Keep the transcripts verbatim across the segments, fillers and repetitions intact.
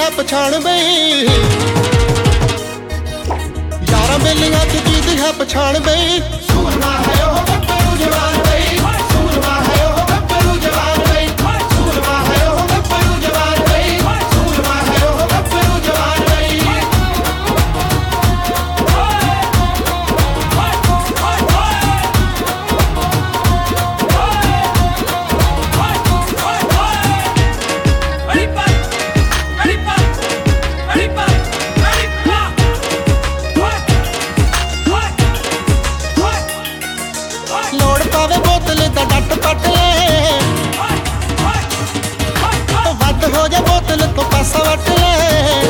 है पछाण बई, यारा बेलियां च जीदी है पछाण बई। सूरमा है ओ गब्बरू जवान बई, सूरमा है ओ गब्बरू जवान बई, सूरमा है ओ गब्बरू जवान बई, सूरमा है ओ गब्बरू जवान बई। लोड़ पावे बोतल दा डट पट ले, वध हो जा बोतल तो पासा वट ले।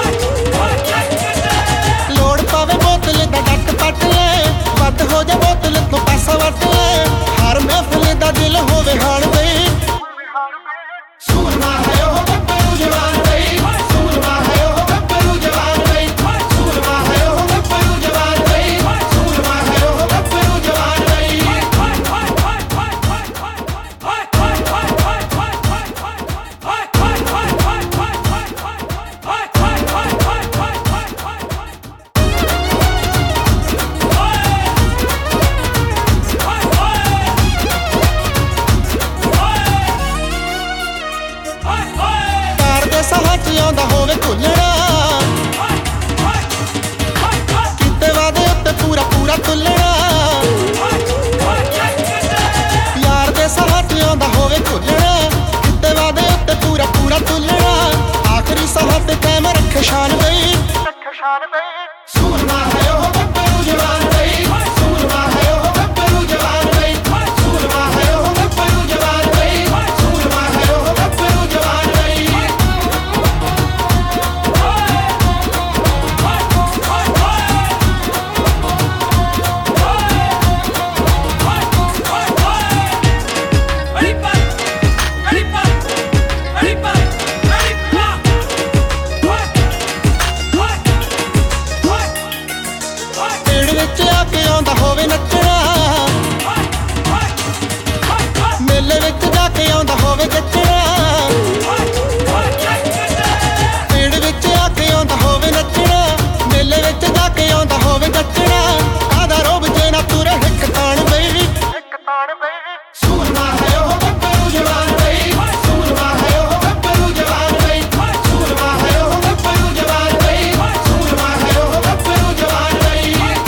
लोड़ पावे बोतल दा डट पट ले, वध हो जा बोतल तो पासा वट ले। हर महफिल दा दिल होवे हाण बई। सूरमा है ओ गब्बरू जवान बई, सूरमा है ओ गब्बरू जवान बई, सूरमा है ओ गब्बरू जवान बई, सूरमा है ओ गब्बरू जवान बई। ਸਾਹਾਂ ਚ ਆਉਂਦਾ ਹੋਵੇ ਘੁੱਲਣਾ, ਕਿਤੇ ਵਾਦੇ ਉੱਤੇ ਪੂਰਾ ਪੂਰਾ ਤੁੱਲਣਾ। ਯਾਰ ਦੇ ਸਾਹਾਂ ਚ ਆਉਂਦਾ ਹੋਵੇ ਘੁੱਲਣਾ, ਕਿਤੇ ਵਾਦੇ ਉੱਤੇ ਪੂਰਾ ਪੂਰਾ ਤੁੱਲਣਾ। ਆਖਰੀ ਸਾਹਾਂ ਤੇ ਕਾਇਮ ਰੱਖੇ ਸ਼ਾਨ ਬਈ। ਸੂरमा ਹੈ ਉਹ ਗબ્ਬਰੂ ਜਵਾਨ ਬਈ, ਸੂरमा ਹੈ ਉਹ ਗબ્ਬਰੂ ਜਵਾਨ ਬਈ, ਸੂरमा ਹੈ ਉਹ ਗબ્ਬਰੂ ਜਵਾਨ ਬਈ, ਸੂरमा ਹੈ ਉਹ ਗબ્ਬਰੂ ਜਵਾਨ ਬਈ। ਹੋਵੇ ਨੱਚਣਾ, ਮੇਲੇ ਵਿੱਚ ਜਾ ਕੇ ਆਉਂਦਾ ਹੋਵੇ ਜੱਚਣਾ। ਪੀੜ ਵਿੱਚ ਆ ਕੇ ਆਉਂਦਾ ਹੋਵੇ ਨੱਚਣਾ, ਮੇਲੇ ਵਿੱਚ ਜਾ ਕੇ ਆਉਂਦਾ ਹੋਵੇ ਜੱਚਣਾ। ਕਾਹਦਾ ਰੋਬ ਜੇ ਨਾ ਤੁਰੇ ਹਿੱਕ ਤਾਣ ਬਈ। ਸੂरमा ਹੈ ਉਹ ਗબ્ਬਰੂ ਜਵਾਨ ਬਈ, ਸੂरमा ਹੈ ਉਹ ਗબ્ਬਰੂ ਜਵਾਨ ਬਈ, ਸੂरमा ਹੈ ਉਹ ਗબ્ਬਰੂ ਜਵਾਨ ਬਈ, ਸੂरमा ਹੈ ਉਹ ਗબ્ਬਰੂ ਜਵਾਨ ਬਈ।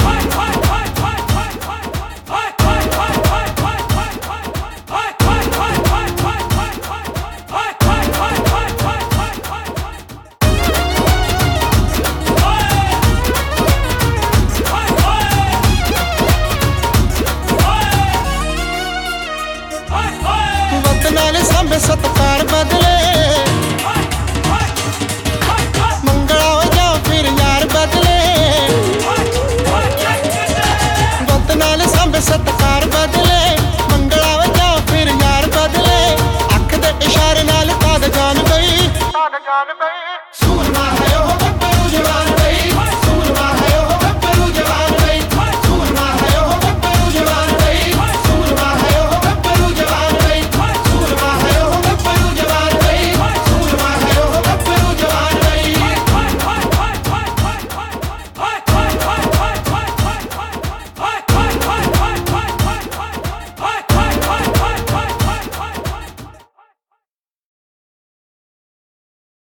नाल सांभे सत्कार बदले, मंगला हो जाओ फिर यार बदले। वत नाल सांभे सत्कार बदले, मंगला हो जाओ फिर यार बदले। अख दे इशारे नाल ताद जान गई। सूरमा